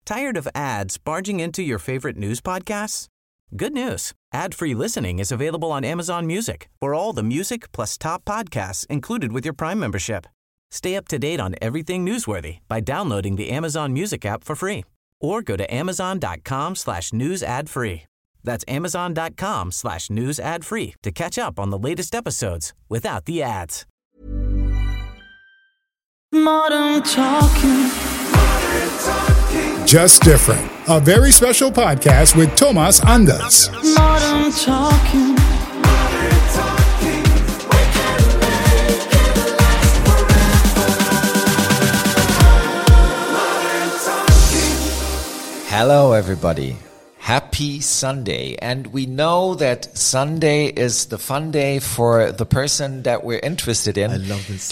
Tired of ads barging into your favorite news podcasts? Good news. Ad-free listening is available on Amazon Music for all the music plus top podcasts included with your Prime membership. Stay up to date on everything newsworthy by downloading the Amazon Music app for free or go to amazon.com/news ad free. That's amazon.com/news ad free to catch up on the latest episodes without the ads. Modern Talking. Just Different, a very special podcast with Thomas Anders. Modern Talking. Hello, everybody. Happy Sunday. And we know that Sunday is the fun day for the person that we're interested in. I love this.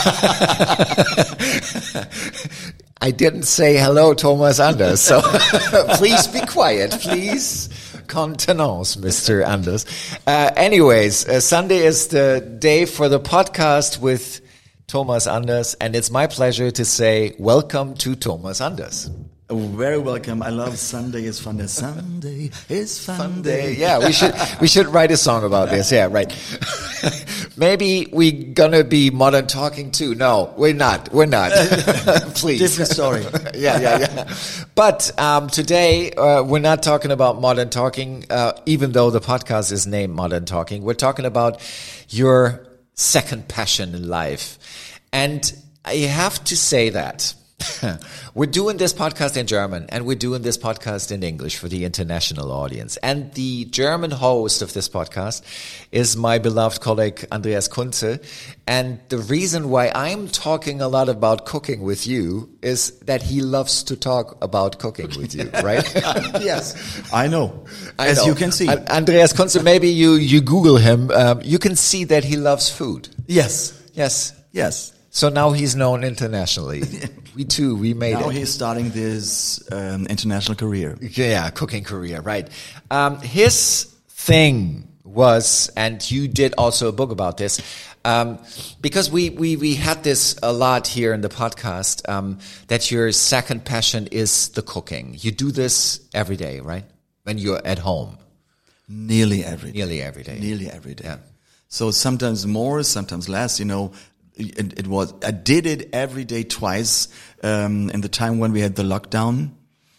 I didn't say hello, Thomas Anders, so please be quiet. Please contenance, Mr. Anders. Anyways, Sunday is the day for the podcast with Thomas Anders, and it's my pleasure to say welcome to Thomas Anders. Very welcome. I love Sunday is fun day. Sunday is fun day. Yeah, we should write a song about this. Yeah, right. Maybe we gonna be modern talking too. No, we're not. We're not. Please. Different story. Yeah. But today we're not talking about modern talking, even though the podcast is named Modern Talking. We're talking about your second passion in life. And I have to say that we're doing this podcast in German and we're doing this podcast in English for the international audience. And the German host of this podcast is my beloved colleague Andreas Kunze. And the reason why I'm talking a lot about cooking with you is that he loves to talk about cooking with you, right? Yes, I know. As you can see. Andreas Kunze, maybe you Google him. You can see that he loves food. Yes. So now he's known internationally. We made it. Now he's starting this international career. Yeah, cooking career, right. His thing was, and you did also a book about this, because we had this a lot here in the podcast, that your second passion is the cooking. You do this every day, right? When you're at home. Nearly every day. Nearly every day. Yeah. So sometimes more, sometimes less, I did it every day twice, in the time when we had the lockdown.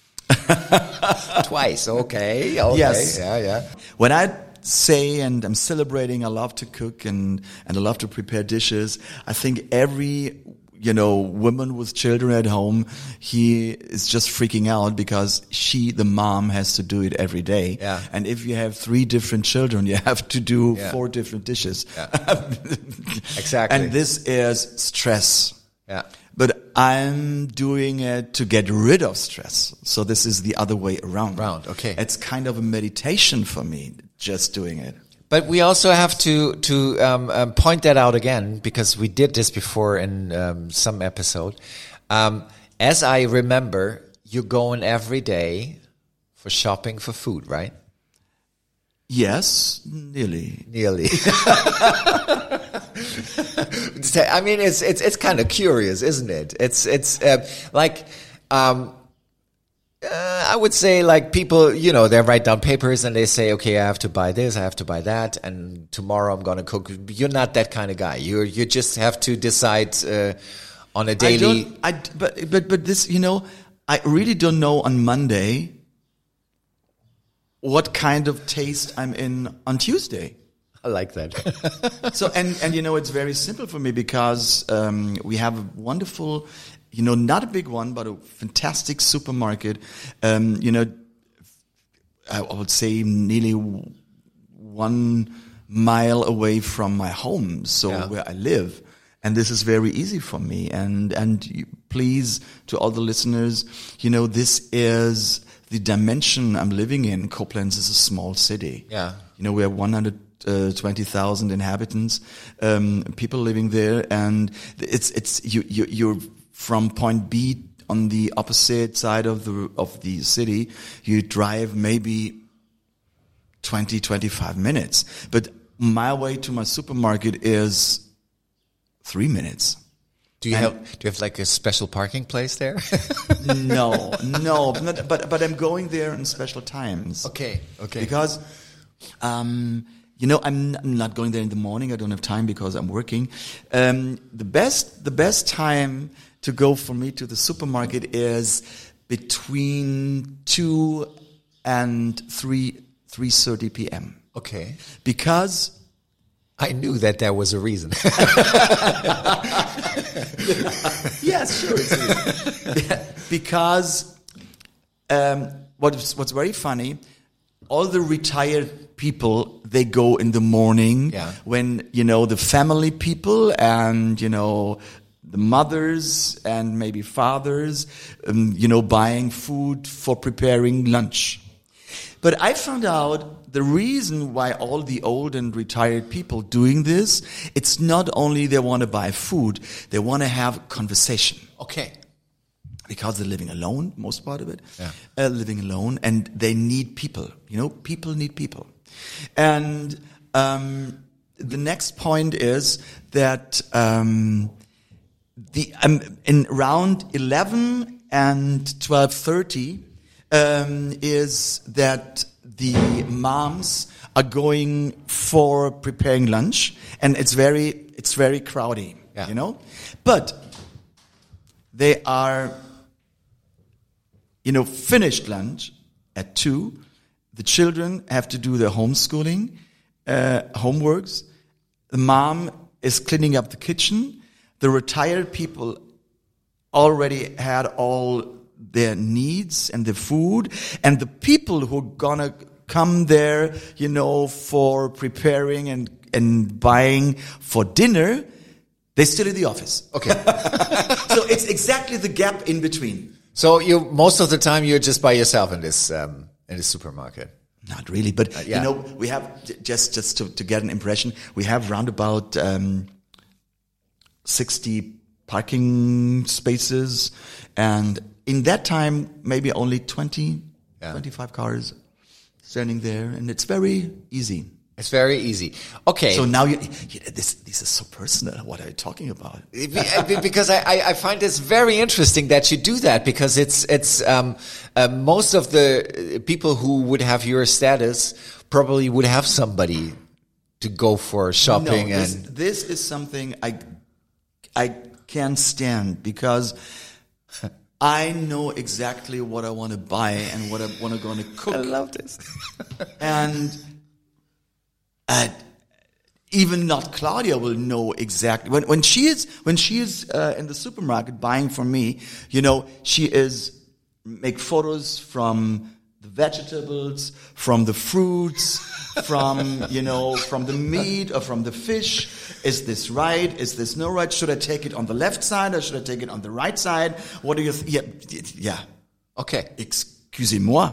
Twice, okay. Yes. Yeah. When I say and I'm celebrating, I love to cook and I love to prepare dishes. I think every, woman with children at home, he is just freaking out because the mom has to do it every day. Yeah. And if you have 3 different children, you have to do 4 different dishes. Yeah. Exactly. And this is stress. Yeah. But I'm doing it to get rid of stress. So this is the other way around. Okay. It's kind of a meditation for me, just doing it. But we also have to point that out again, because we did this before in some episode. As I remember, you're going every day for shopping for food, right? Yes, nearly. I mean, it's kind of curious, isn't it? It's like. I would say like people, they write down papers and they say, okay, I have to buy this, I have to buy that, and tomorrow I'm going to cook. You're not that kind of guy. You just have to decide on a daily. But this, I really don't know on Monday what kind of taste I'm in on Tuesday. I like that. So and it's very simple for me because we have a wonderful. Not a big one, but a fantastic supermarket. I would say nearly 1 mile away from my home, where I live. And this is very easy for me. And please, to all the listeners, this is the dimension I'm living in. Koblenz is a small city. Yeah. We have 120,000 inhabitants, people living there, and you're from point B on the opposite side of the city. You drive maybe 20-25 minutes, but my way to my supermarket is 3 minutes. Do you have like a special parking place there? No, but I'm going there in special times. Okay. Because, I'm not going there in the morning. I don't have time because I'm working. The best time to go for me to the supermarket is between 2 and 3:30 p.m. Okay. Because I knew that there was a reason. Yes, sure. Because what's very funny, all the retired people, they go in the morning when, the family people and, the mothers and maybe fathers, buying food for preparing lunch. But I found out the reason why all the old and retired people doing this, it's not only they want to buy food, they want to have conversation. Okay. Because they're living alone, most part of it, living alone, and they need people. People need people. And the next point is that in around 11 and 12:30 is that the moms are going for preparing lunch, and it's very crowded, But they are, finished lunch at 2. The children have to do their homeschooling, homeworks. The mom is cleaning up the kitchen. The retired people already had all their needs and the food, and the people who are gonna come there, for preparing and buying for dinner, they're still in the office. Okay. So it's exactly the gap in between. So most of the time you're just by yourself in this supermarket. Not really, but we have just to get an impression. We have round about 60 parking spaces, and in that time, maybe only 25 cars standing there, and it's very easy. It's very easy. Okay. So now this is so personal. What are you talking about? Because I find this very interesting that you do that, because it's most of the people who would have your status probably would have somebody to go for shopping. This is something I can't stand, because I know exactly what I want to buy and what I want to go and cook. I love this. And even not Claudia will know exactly when she is in the supermarket buying from me. She is make photos from the vegetables, from the fruits, from the meat or from the fish. Is this right? Is this no right? Should I take it on the left side or should I take it on the right side? What do you yeah. Okay. Excusez-moi.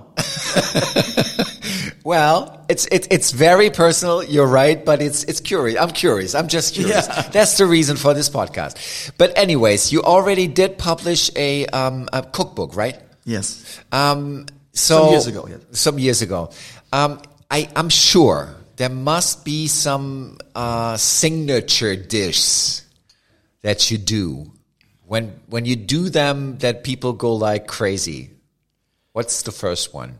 Well, it's very personal. You're right, but it's curious. I'm curious. I'm just curious. Yeah. That's the reason for this podcast. But anyways, you already did publish a cookbook, right? Yes. Some years ago. Yes. Some years ago. I'm sure there must be some signature dish that you do. When you do them, that people go like crazy. What's the first one?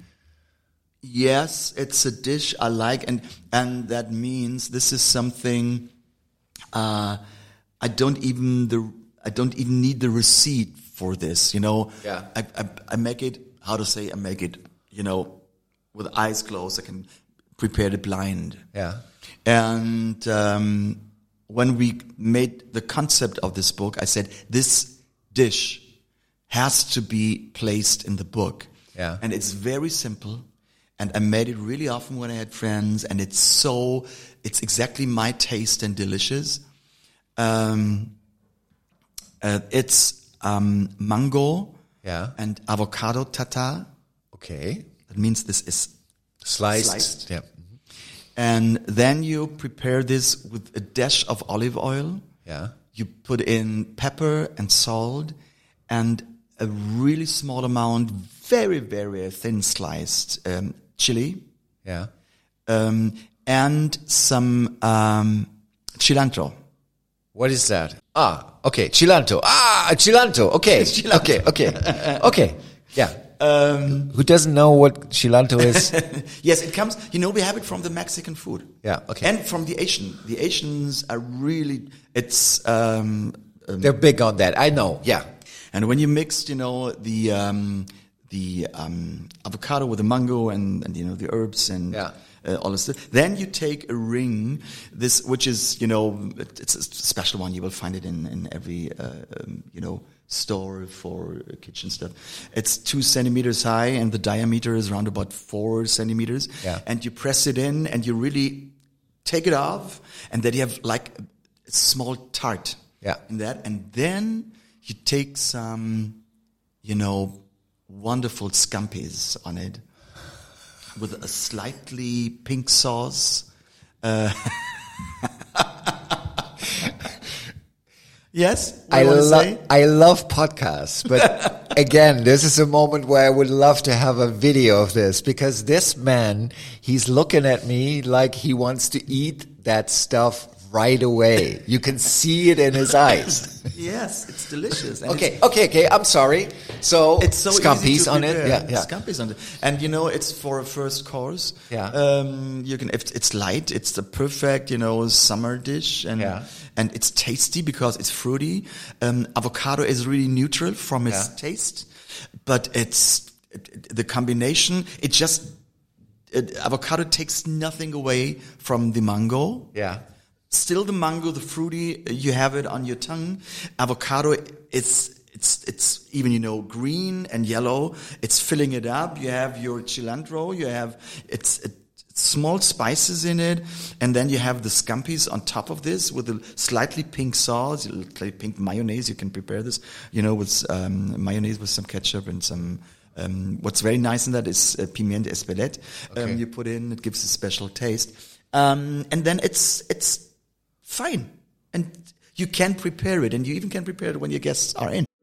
Yes, it's a dish I like, and that means this is something I don't even need the receipt for this. Yeah. I make it. How to say? I make it. With eyes closed, I can prepare it blind. Yeah. And when we made the concept of this book, I said this dish has to be placed in the book. Yeah. And it's very simple. And I made it really often when I had friends, and it's exactly my taste and delicious. It's mango and avocado tartare. Okay. That means this is sliced. Yeah. And then you prepare this with a dash of olive oil. Yeah. You put in pepper and salt and a really small amount, very, very thin sliced chili. Yeah. And some cilantro. What is that? Okay. Cilantro. Cilantro. Okay. Cilantro. Okay. Yeah. Who doesn't know what cilantro is? Yes, it comes, we have it from the Mexican food. Yeah, okay. And from the Asian. The Asians are really, it's... they're big on that, I know. Yeah. And when you mix, the avocado with the mango and the herbs and all this stuff, then you take a ring, which is, it's a special one. You will find it in every, store for kitchen stuff. It's 2 centimeters high and the diameter is around about 4 centimeters. Yeah. And you press it in and you really take it off, and then you have like a small tart. Yeah. In that, and then you take some, wonderful scampis on it with a slightly pink sauce. Yes, I love podcasts, but again, this is a moment where I would love to have a video of this, because this man, he's looking at me like he wants to eat that stuff right away. You can see it in his eyes. Yes, it's delicious. And Okay. I'm sorry. So it's so scampis on it. Yeah. Scampis on it, and it's for a first course. Yeah. You can. If it's light, it's the perfect summer dish, and it's tasty because it's fruity. Avocado is really neutral from its taste, but it's the combination. Avocado takes nothing away from the mango. Yeah. Still the mango, the fruity, you have it on your tongue. Avocado, it's even, green and yellow. It's filling it up. You have your cilantro. You have, it's small spices in it. And then you have the scampis on top of this with a slightly pink sauce, slightly pink mayonnaise. You can prepare this, with mayonnaise with some ketchup and some... what's very nice in that is pimienta espelette. Okay. You put in, it gives a special taste. And then it's fine. And you can prepare it, and you even can prepare it when your guests are in.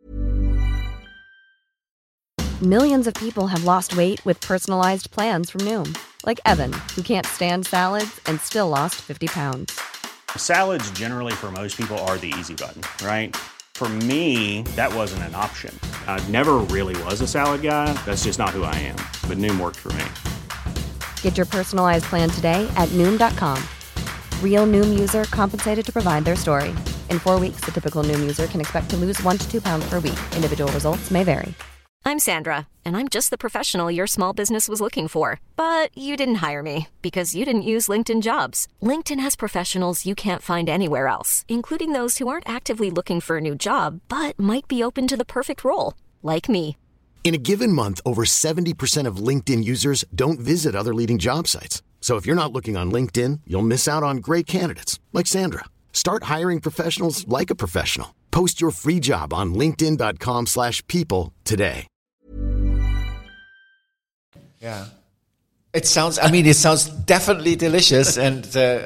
Millions of people have lost weight with personalized plans from Noom. Like Evan, who can't stand salads and still lost 50 pounds. Salads generally for most people are the easy button, right? For me, that wasn't an option. I never really was a salad guy. That's just not who I am. But Noom worked for me. Get your personalized plan today at Noom.com. Real Noom user compensated to provide their story. In 4 weeks, the typical Noom user can expect to lose 1 to 2 pounds per week. Individual results may vary. I'm Sandra, and I'm just the professional your small business was looking for. But you didn't hire me because you didn't use LinkedIn Jobs. LinkedIn has professionals you can't find anywhere else, including those who aren't actively looking for a new job, but might be open to the perfect role, like me. In a given month, over 70% of LinkedIn users don't visit other leading job sites. So if you're not looking on LinkedIn, you'll miss out on great candidates like Sandra. Start hiring professionals like a professional. Post your free job on linkedin.com/people today. Yeah. It sounds definitely delicious. And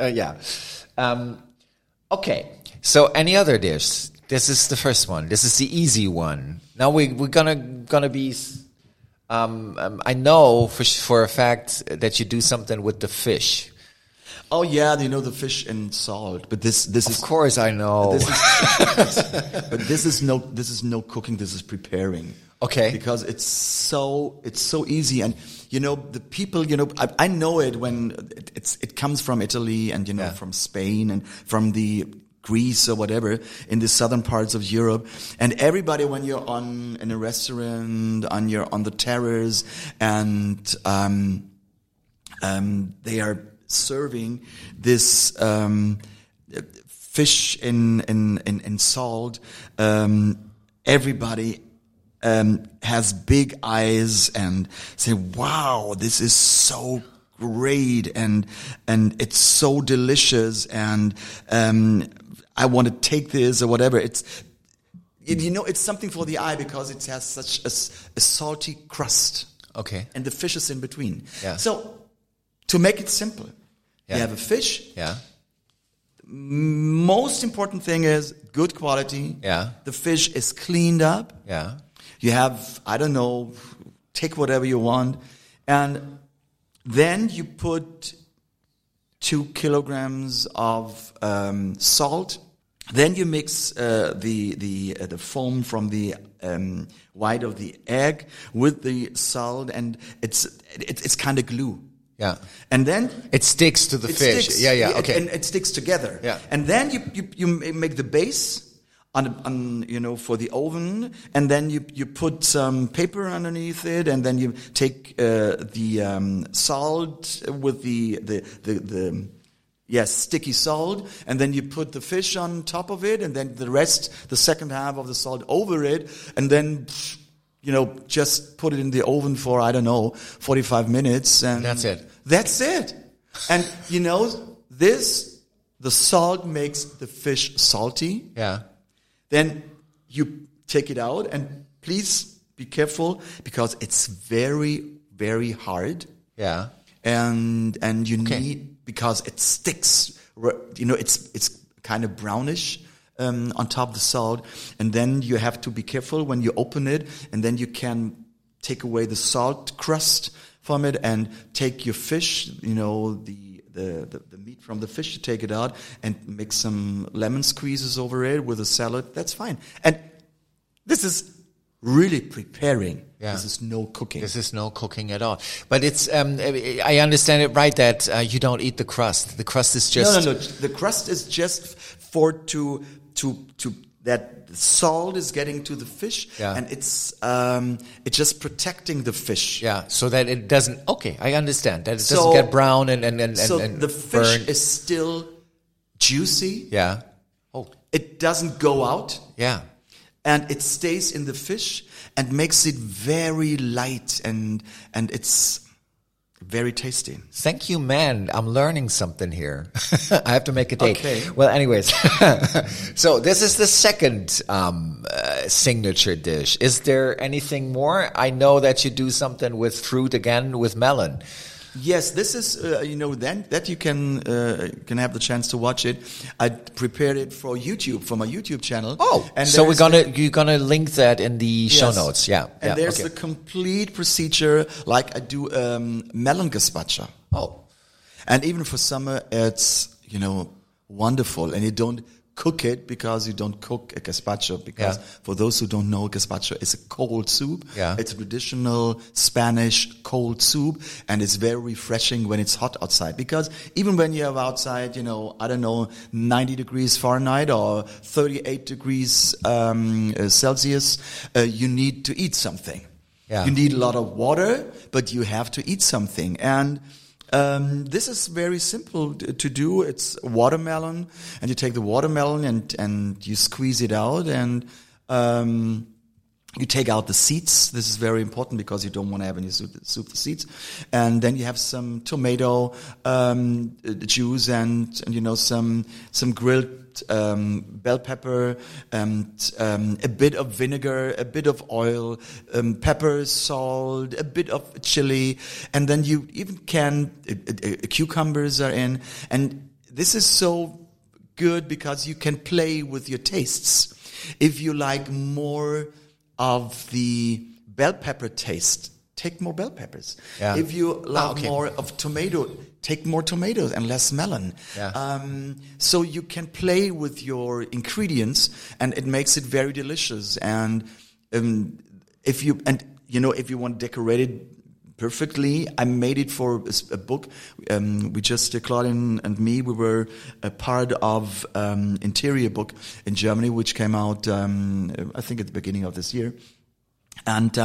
okay. So any other dish? This is the first one. This is the easy one. Now we're gonna be. I know for a fact that you do something with the fish. Oh yeah, the fish and salt. But this is, of course I know. But this is no cooking. This is preparing. Okay. Because it's so easy, and the people, I know it when it comes from Italy and from Spain and from the Greece or whatever in the southern parts of Europe, and everybody when you're in a restaurant on the terrace and they are serving this fish in salt, everybody has big eyes and say, "Wow, this is so great and it's so delicious and I want to take this," or whatever. It's something for the eye because it has such a salty crust. Okay. And the fish is in between. Yeah. So to make it simple, you have a fish. Yeah. Most important thing is good quality. Yeah. The fish is cleaned up. Yeah. You have, take whatever you want. And then you put 2 kilograms of salt Then you mix the foam from the white of the egg with the salt, and it's kind of glue. Yeah. And then it sticks to the fish. Sticks, yeah, okay. And it sticks together. Yeah. And then you make the base on for the oven, and then you put some paper underneath it, and then you take the salt with the sticky salt, and then you put the fish on top of it, and then the second half of the salt over it, and then just put it in the oven for 45 minutes, and that's it. That's it. And the salt makes the fish salty. Yeah. Then you take it out, and please be careful because it's very, very hard. Yeah. And you need, because it sticks, it's kind of brownish on top of the salt, and then you have to be careful when you open it, and then you can take away the salt crust from it and take your fish, the meat from the fish, you take it out and make some lemon squeezes over it with a salad. That's fine. And this is really preparing. Yeah. This is no cooking. This is no cooking at all. But it's, I understand it right that you don't eat the crust. The crust is just... No. The crust is just that the salt is getting to the fish, and it's just protecting the fish. Yeah, so that it doesn't... Okay, I understand. That it doesn't get brown and so and the fish burn. is still juicy. Yeah. Oh. It doesn't go out. Yeah. And it stays in the fish and makes it very light, and it's very tasty. Thank you, man. I'm learning something here. I have to make a date. Okay. Well, anyways, so this is the second signature dish. Is there anything more? I know that you do something with fruit again, with melon. Yes, this is then that you can have the chance to watch it. I prepared it for YouTube, for my YouTube channel. Oh, and so you're gonna link that in the show notes. Yeah, and there's the complete procedure, like I do melon gazpacho. Oh, and even for summer, it's wonderful, and you don't cook it because you don't cook a gazpacho, because for those who don't know, gazpacho is a cold soup. Yeah. It's a traditional Spanish cold soup, and it's very refreshing when it's hot outside, because even when you have outside, 90 degrees Fahrenheit or 38 degrees Celsius, you need to eat something. Yeah. You need a lot of water, but you have to eat something. And this is very simple to do. It's watermelon, and you take the watermelon and you squeeze it out, and you take out the seeds. This is very important because you don't want to have any soup the seeds. And then you have some tomato juice and some grilled bell pepper, and a bit of vinegar, a bit of oil, pepper, salt, a bit of chili, and then you even cucumbers are in. And this is so good because you can play with your tastes. If you like more of the bell pepper taste, take more bell peppers. Yeah. If you like more of tomato, take more tomatoes and less melon. Yeah. So you can play with your ingredients, and it makes it very delicious. And if you want to decorate it perfectly, I made it for a book. We just, Claudine and me, we were a part of interior book in Germany, which came out, I think at the beginning of this year. And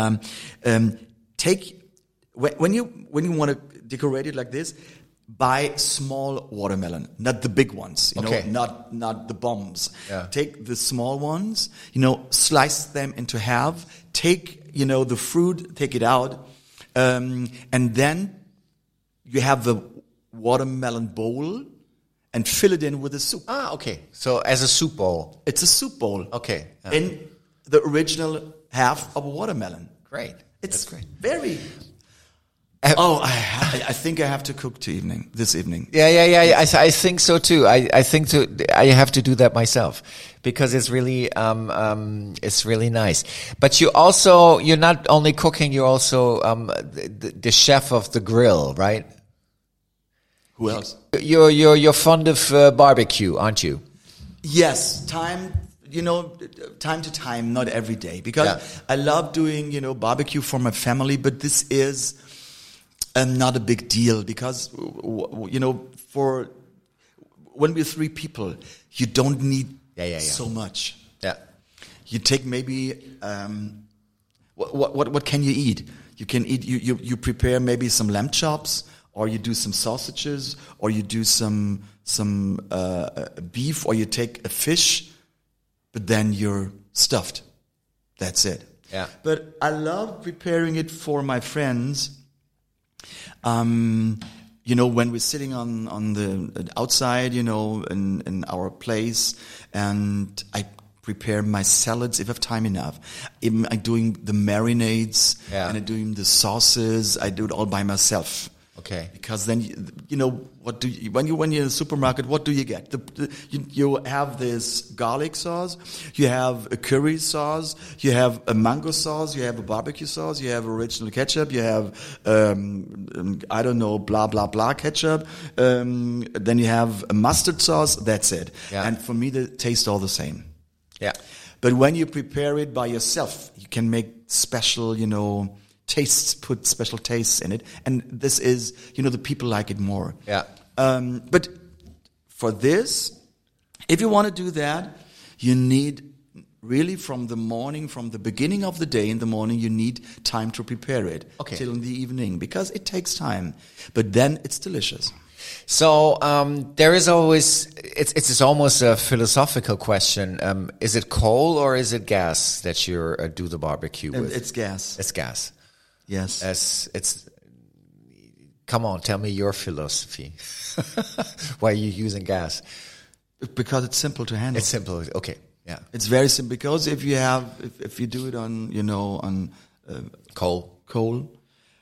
when you want to decorate it like this, buy small watermelon, not the big ones, not the bombs. Yeah. Take the small ones, slice them into half, take, the fruit, take it out, and then you have the watermelon bowl and fill it in with the soup. Ah, okay. So as a soup bowl. It's a soup bowl. Okay. In the original half of a watermelon. Great. It's great. very... I think I have to cook this evening. Yeah. I think so too. I think I have to do that myself because it's really nice. But you're not only cooking, you're also the chef of the grill, right? Who else? You're fond of barbecue, aren't you? Yes, time to time, not every day. Because I love doing, barbecue for my family, but this is not a big deal because, for when we're 3 people, you don't need so much. Yeah. You take maybe, what can you eat? You can eat, you prepare maybe some lamb chops, or you do some sausages, or you do some beef, or you take a fish, but then you're stuffed. That's it. Yeah. But I love preparing it for my friends. When we're sitting on the outside, in our place, and I prepare my salads if I have time enough. I'm doing the marinades, and I'm doing the sauces. I do it all by myself. Okay. Because then when you're in the supermarket, what do you get? You have this garlic sauce, you have a curry sauce, you have a mango sauce, you have a barbecue sauce, you have original ketchup, you have blah blah blah ketchup. Then you have a mustard sauce. That's it. Yeah. And for me, they taste all the same. Yeah. But when you prepare it by yourself, you can make special, tastes, put special tastes in it. And this is, the people like it more. Yeah. But for this, if you want to do that, you need really from the beginning of the day in the morning, you need time to prepare it till in the evening because it takes time. But then it's delicious. So there is always it's almost a philosophical question. Is it coal or is it gas that you do the barbecue with? It's gas. It's gas. Yes. It's. Come on, tell me your philosophy. Why are you using gas? Because it's simple to handle. It's simple. Okay. Yeah. It's very simple because if you do it on coal,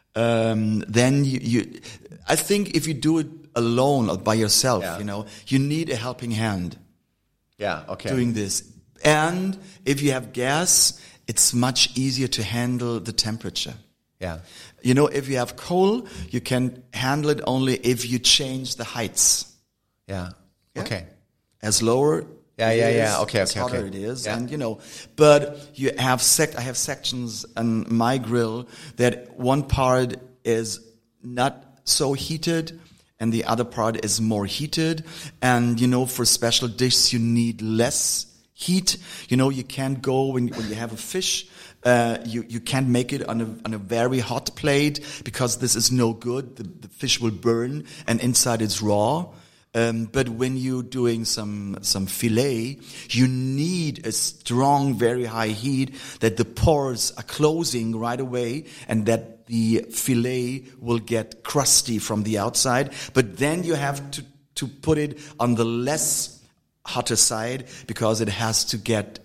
then you I think if you do it alone or by yourself, you need a helping hand. Yeah, okay. Doing this. And if you have gas, it's much easier to handle the temperature. Yeah. If you have coal, you can handle it only if you change the heights. Yeah. Okay. As lower Okay. as hotter it is. And but you have I have sections on my grill that one part is not so heated and the other part is more heated. And for special dishes you need less heat. You can't go when you have a fish. You can't make it on a very hot plate because this is no good. The fish will burn and inside it's raw. But when you're doing some fillet, you need a strong, very high heat that the pores are closing right away and that the fillet will get crusty from the outside. But then you have to put it on the less hotter side because it has to get,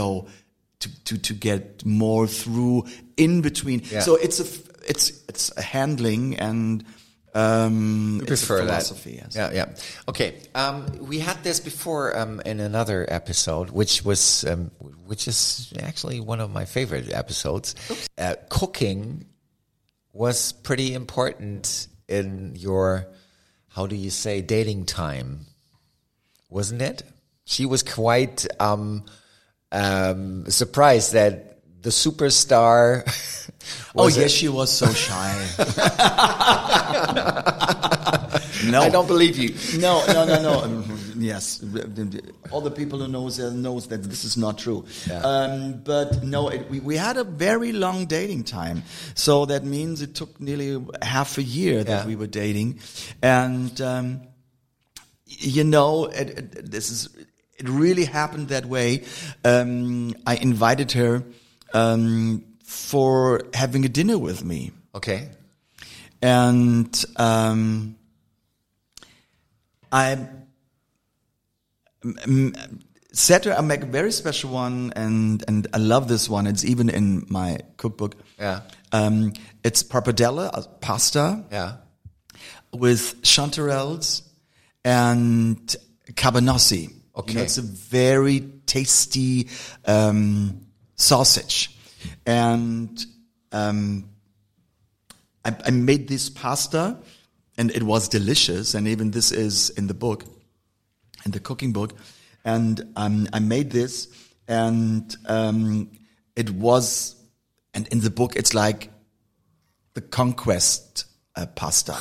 to get more through in between. Yeah. So it's a handling and we prefer philosophy. That. Yes. Yeah. Okay. We had this before in another episode, which is actually one of my favorite episodes. Cooking was pretty important in your, how do you say, dating time, wasn't it? She was quite surprised that the superstar. She was so shy. No, I don't believe you. No. Yes, all the people who knows that this is not true. Yeah. But no, we had a very long dating time, so that means it took nearly half a year that we were dating, and it really happened that way. I invited her for having a dinner with me. Okay. And I said to her, I make a very special one, and I love this one. It's even in my cookbook. Yeah. It's pappardelle, pasta. Yeah. With chanterelles and cabanossi. Okay. It's a very tasty sausage. And I made this pasta, and it was delicious. And even this is in the book, in the cooking book. And I made this, and it was, and in the book it's like the conquest pasta.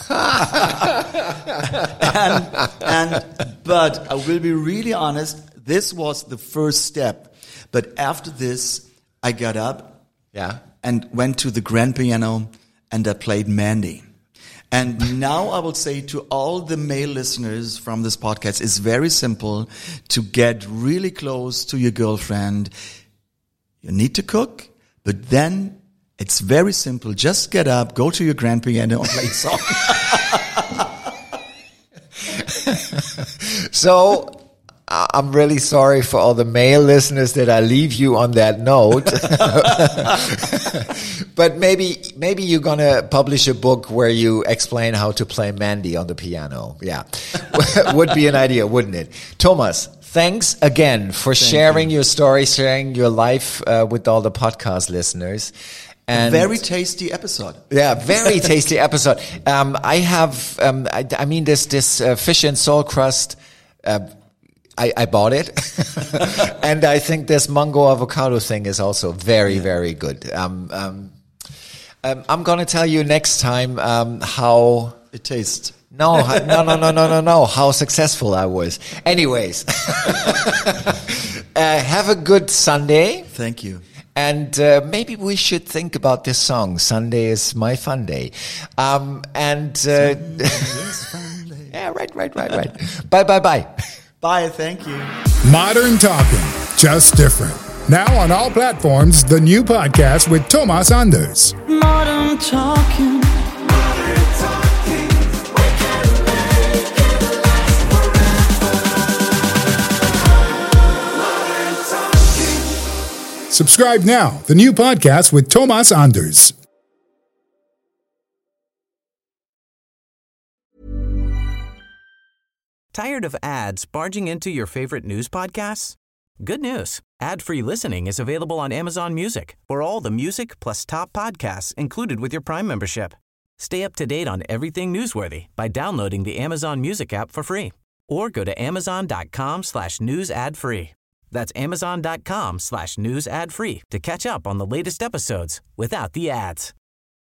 But I will be really honest, this was the first step. But after this, I got up and went to the grand piano and I played Mandy. And now I will say to all the male listeners from this podcast, it's very simple to get really close to your girlfriend. You need to cook, but then it's very simple. Just get up, go to your grand piano and play a song. So I'm really sorry for all the male listeners that I leave you on that note. But maybe you're going to publish a book where you explain how to play Mandy on the piano. Yeah. Would be an idea, wouldn't it? Thomas, thanks again for sharing your story, sharing your life with all the podcast listeners. And very tasty episode. Yeah, very tasty episode. I have, I mean, this fish and soul crust, I bought it. And I think this mango avocado thing is also very, very good. I'm going to tell you next time, how it tastes. No, how successful I was. Anyways, have a good Sunday. Thank you. And maybe we should think about this song. Sunday is my fun day. Yeah, right. Bye. Bye, thank you. Modern Talking, just different. Now on all platforms, the new podcast with Thomas Anders. Modern Talking. Subscribe now, the new podcast with Thomas Anders. Tired of ads barging into your favorite news podcasts? Good news. Ad-free listening is available on Amazon Music for all the music plus top podcasts included with your Prime membership. Stay up to date on everything newsworthy by downloading the Amazon Music app for free or go to amazon.com/news ad free. That's amazon.com/news ad free to catch up on the latest episodes without the ads.